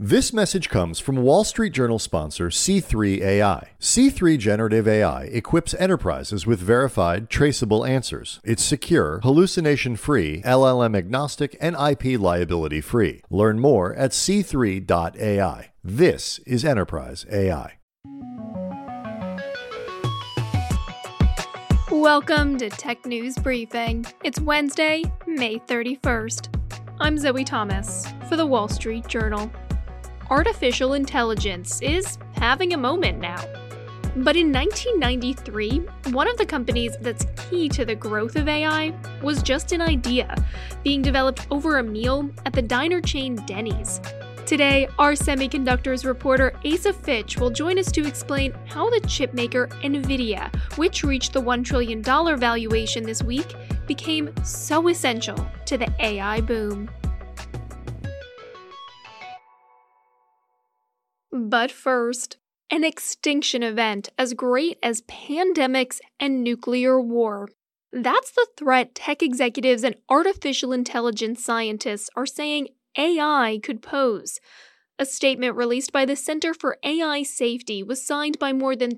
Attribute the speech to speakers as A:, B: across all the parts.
A: This message comes from Wall Street Journal sponsor C3 AI. C3 Generative AI equips enterprises with verified, traceable answers. It's secure, hallucination-free, LLM-agnostic, and IP liability-free. Learn more at c3.ai. This is Enterprise AI.
B: Welcome to Tech News Briefing. It's Wednesday, May 31st. I'm Zoe Thomas for the Wall Street Journal. Artificial intelligence is having a moment now. But in 1993, one of the companies that's key to the growth of AI was just an idea being developed over a meal at the diner chain Denny's. Today, our semiconductors reporter Asa Fitch will join us to explain how the chipmaker NVIDIA, which reached the $1 trillion valuation this week, became so essential to the AI boom. But first, an extinction event as great as pandemics and nuclear war. That's the threat tech executives and artificial intelligence scientists are saying AI could pose. A statement released by the Center for AI Safety was signed by more than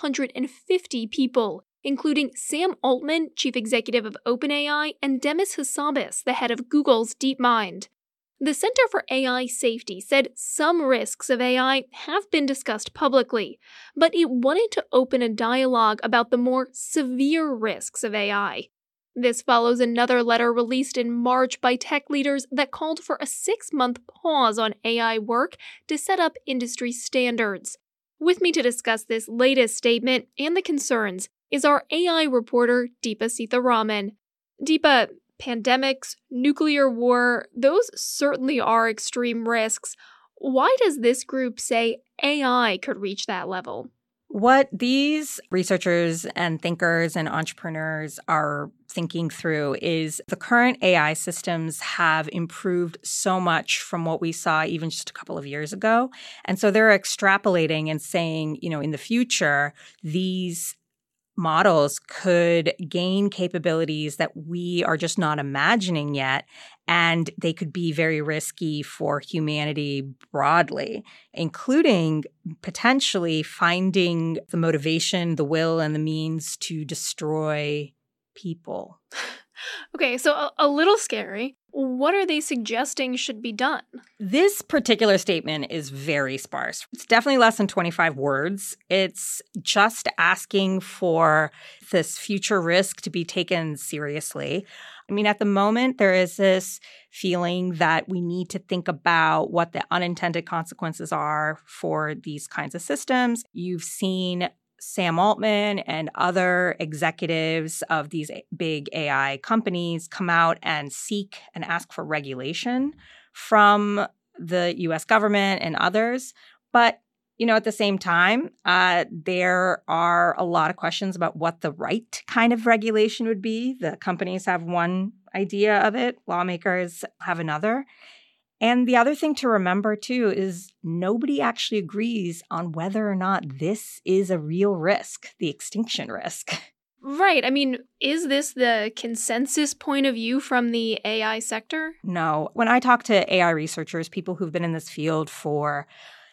B: 350 people, including Sam Altman, chief executive of OpenAI, and Demis Hassabis, the head of Google's DeepMind. The Center for AI Safety said some risks of AI have been discussed publicly, but it wanted to open a dialogue about the more severe risks of AI. This follows another letter released in March by tech leaders that called for a 6-month pause on AI work to set up industry standards. With me to discuss this latest statement and the concerns is our AI reporter, Deepa Seetharaman. Deepa, pandemics, nuclear war, those certainly are extreme risks. Why does this group say AI could reach that level?
C: What these researchers and thinkers and entrepreneurs are thinking through is the current AI systems have improved so much from what we saw even just a couple of years ago. And so they're extrapolating and saying, in the future, these models could gain capabilities that we are just not imagining yet, and they could be very risky for humanity broadly, including potentially finding the motivation, the will, and the means to destroy people.
B: Okay, so a little scary. What are they suggesting should be done?
C: This particular statement is very sparse. It's definitely less than 25 words. It's just asking for this future risk to be taken seriously. At the moment, there is this feeling that we need to think about what the unintended consequences are for these kinds of systems. You've seen Sam Altman and other executives of these big AI companies come out and seek and ask for regulation from the U.S. government and others. But, at the same time, there are a lot of questions about what the right kind of regulation would be. The companies have one idea of it. Lawmakers have another. And the other thing to remember, too, is nobody actually agrees on whether or not this is a real risk, the extinction risk.
B: Right. Is this the consensus point of view from the AI sector?
C: No. When I talk to AI researchers, people who've been in this field for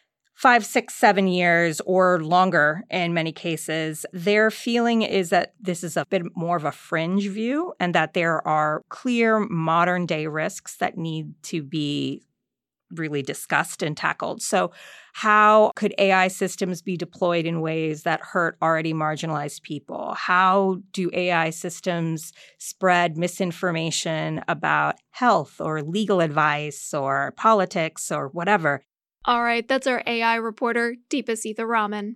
C: 5, 6, 7 years or longer in many cases, their feeling is that this is a bit more of a fringe view and that there are clear modern day risks that need to be really discussed and tackled. So how could AI systems be deployed in ways that hurt already marginalized people? How do AI systems spread misinformation about health or legal advice or politics or whatever?
B: All right, that's our AI reporter, Deepa Seetharaman.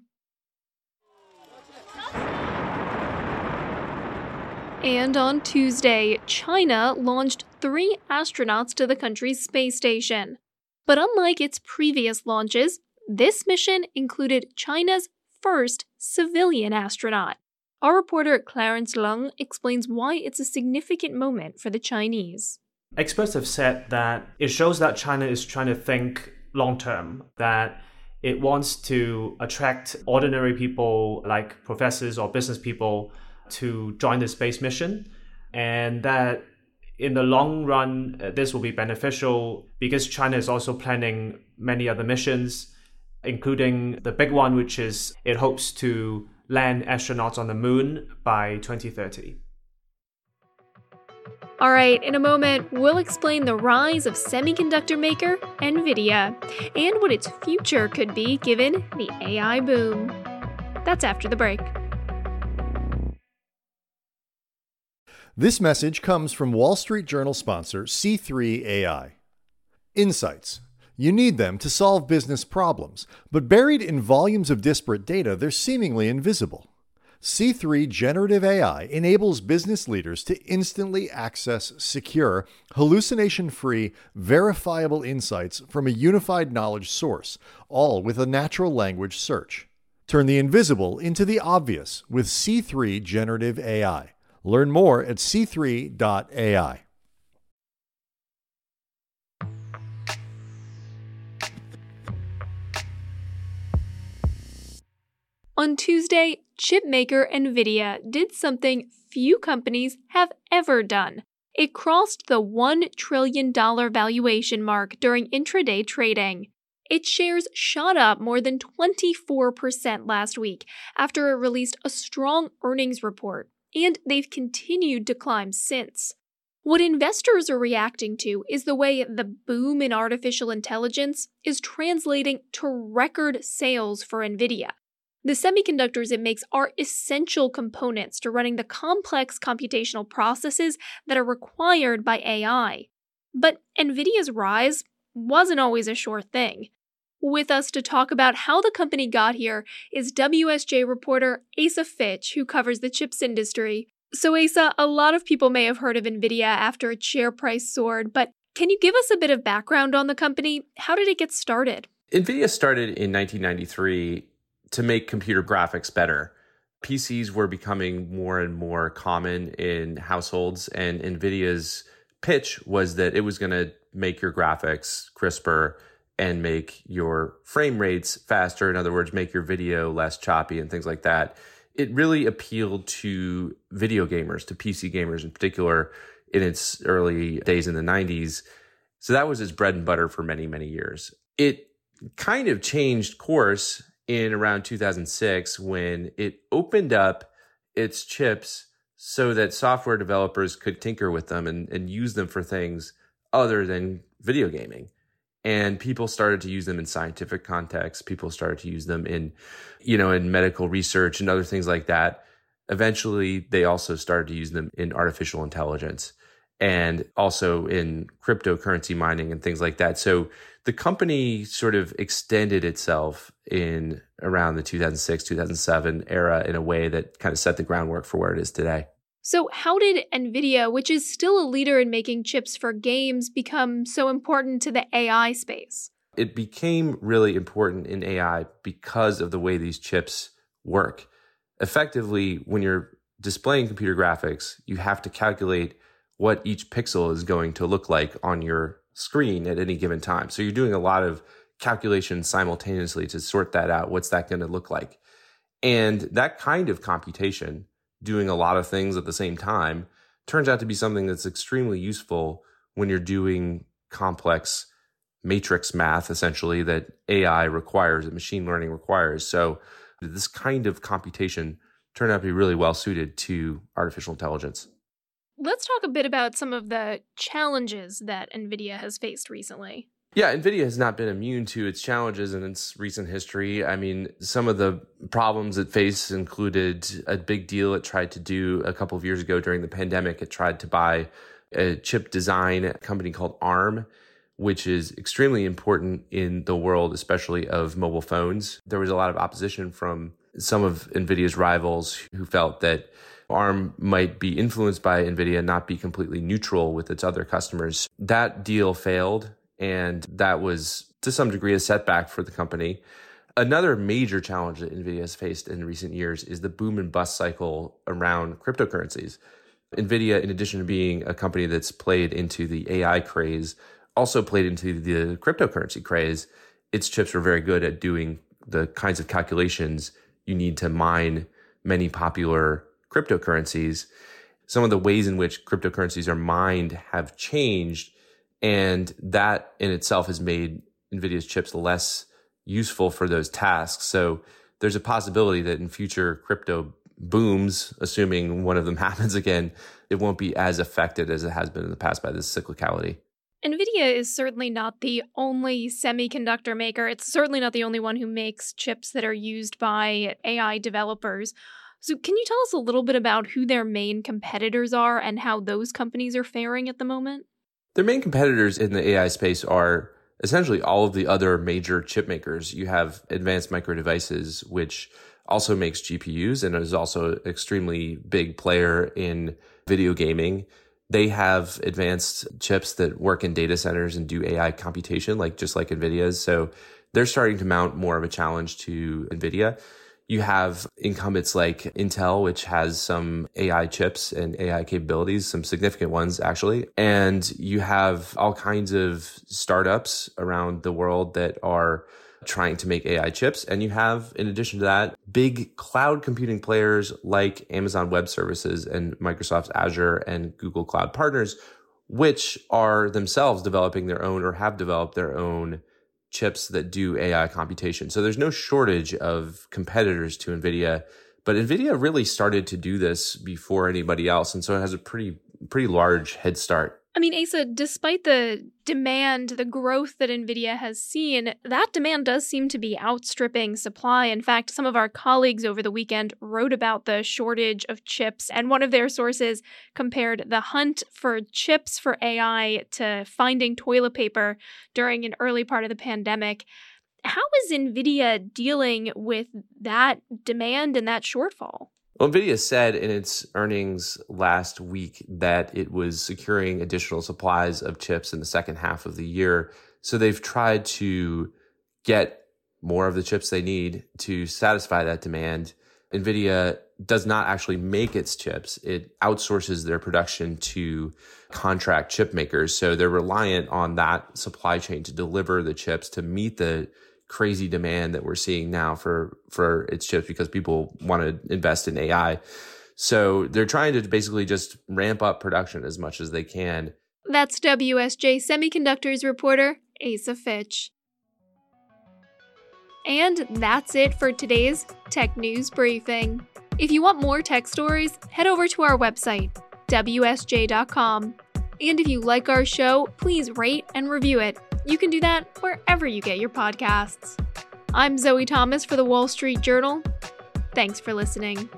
B: And on Tuesday, China launched 3 astronauts to the country's space station. But unlike its previous launches, this mission included China's first civilian astronaut. Our reporter Clarence Lung explains why it's a significant moment for the Chinese.
D: Experts have said that it shows that China is trying to think long-term, that it wants to attract ordinary people like professors or business people to join the space mission, and that in the long run, this will be beneficial because China is also planning many other missions, including the big one, which is it hopes to land astronauts on the moon by 2030.
B: All right, in a moment, we'll explain the rise of semiconductor maker NVIDIA and what its future could be given the AI boom. That's after the break.
A: This message comes from Wall Street Journal sponsor C3 AI. Insights. You need them to solve business problems, but buried in volumes of disparate data, they're seemingly invisible. C3 Generative AI enables business leaders to instantly access secure, hallucination-free, verifiable insights from a unified knowledge source, all with a natural language search. Turn the invisible into the obvious with C3 Generative AI. Learn more at c3.ai.
B: On Tuesday, chipmaker NVIDIA did something few companies have ever done. It crossed the $1 trillion valuation mark during intraday trading. Its shares shot up more than 24% last week after it released a strong earnings report, and they've continued to climb since. What investors are reacting to is the way the boom in artificial intelligence is translating to record sales for NVIDIA. The semiconductors it makes are essential components to running the complex computational processes that are required by AI. But NVIDIA's rise wasn't always a sure thing. With us to talk about how the company got here is WSJ reporter Asa Fitch, who covers the chips industry. So Asa, a lot of people may have heard of NVIDIA after its share price soared, but can you give us a bit of background on the company? How did it get started?
E: NVIDIA started in 1993 to make computer graphics better. PCs were becoming more and more common in households, and NVIDIA's pitch was that it was going to make your graphics crisper and make your frame rates faster. In other words, make your video less choppy and things like that. It really appealed to video gamers, to PC gamers in particular, in its early days in the 90s. So that was its bread and butter for many, many years. It kind of changed course in around 2006 when it opened up its chips so that software developers could tinker with them and use them for things other than video gaming. And people started to use them in scientific contexts. People started to use them in medical research and other things like that. Eventually, they also started to use them in artificial intelligence and also in cryptocurrency mining and things like that. So the company sort of extended itself in around the 2006, 2007 era in a way that kind of set the groundwork for where it is today.
B: So how did NVIDIA, which is still a leader in making chips for games, become so important to the AI space?
E: It became really important in AI because of the way these chips work. Effectively, when you're displaying computer graphics, you have to calculate what each pixel is going to look like on your screen at any given time. So you're doing a lot of calculations simultaneously to sort that out. What's that going to look like? And that kind of computation, doing a lot of things at the same time, turns out to be something that's extremely useful when you're doing complex matrix math, essentially, that AI requires, that machine learning requires. So this kind of computation turned out to be really well suited to artificial intelligence.
B: Let's talk a bit about some of the challenges that NVIDIA has faced recently.
E: Yeah, NVIDIA has not been immune to its challenges in its recent history. I mean, some of the problems it faced included a big deal it tried to do a couple of years ago during the pandemic. It tried to buy a chip design company called ARM, which is extremely important in the world, especially of mobile phones. There was a lot of opposition from some of NVIDIA's rivals who felt that ARM might be influenced by NVIDIA and not be completely neutral with its other customers. That deal failed, and that was to some degree a setback for the company. Another major challenge that NVIDIA has faced in recent years is the boom and bust cycle around cryptocurrencies. NVIDIA, in addition to being a company that's played into the AI craze, also played into the cryptocurrency craze. Its chips are very good at doing the kinds of calculations you need to mine many popular cryptocurrencies. some of the ways in which cryptocurrencies are mined have changed. And that in itself has made NVIDIA's chips less useful for those tasks. So there's a possibility that in future crypto booms, assuming one of them happens again, it won't be as affected as it has been in the past by this cyclicality.
B: NVIDIA is certainly not the only semiconductor maker. It's certainly not the only one who makes chips that are used by AI developers. So can you tell us a little bit about who their main competitors are and how those companies are faring at the moment?
E: Their main competitors in the AI space are essentially all of the other major chip makers. You have Advanced Micro Devices, which also makes GPUs and is also an extremely big player in video gaming. They have advanced chips that work in data centers and do AI computation, just like NVIDIA's. So they're starting to mount more of a challenge to NVIDIA. You have incumbents like Intel, which has some AI chips and AI capabilities, some significant ones actually. And you have all kinds of startups around the world that are trying to make AI chips. And you have, in addition to that, big cloud computing players like Amazon Web Services and Microsoft's Azure and Google Cloud Partners, which are themselves developing their own or have developed their own chips that do AI computation. So there's no shortage of competitors to NVIDIA, but NVIDIA really started to do this before anybody else. And so it has a pretty large head start.
B: I mean, Asa, despite the demand, the growth that NVIDIA has seen, that demand does seem to be outstripping supply. In fact, some of our colleagues over the weekend wrote about the shortage of chips, and one of their sources compared the hunt for chips for AI to finding toilet paper during an early part of the pandemic. How is NVIDIA dealing with that demand and that shortfall?
E: Well, NVIDIA said in its earnings last week that it was securing additional supplies of chips in the second half of the year. So they've tried to get more of the chips they need to satisfy that demand. NVIDIA does not actually make its chips. It outsources their production to contract chip makers. So they're reliant on that supply chain to deliver the chips to meet the crazy demand that we're seeing now for its chips because people want to invest in AI. So they're trying to basically just ramp up production as much as they can.
B: That's WSJ Semiconductors reporter Asa Fitch. And that's it for today's Tech News Briefing. If you want more tech stories, head over to our website, WSJ.com. And if you like our show, please rate and review it. You can do that wherever you get your podcasts. I'm Zoe Thomas for the Wall Street Journal. Thanks for listening.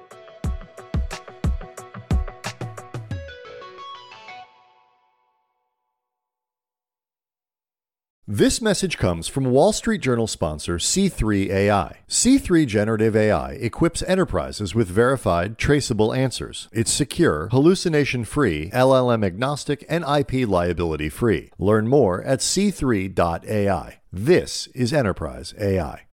A: This message comes from Wall Street Journal sponsor C3 AI. C3 Generative AI equips enterprises with verified, traceable answers. It's secure, hallucination-free, LLM-agnostic, and IP liability-free. Learn more at c3.ai. This is Enterprise AI.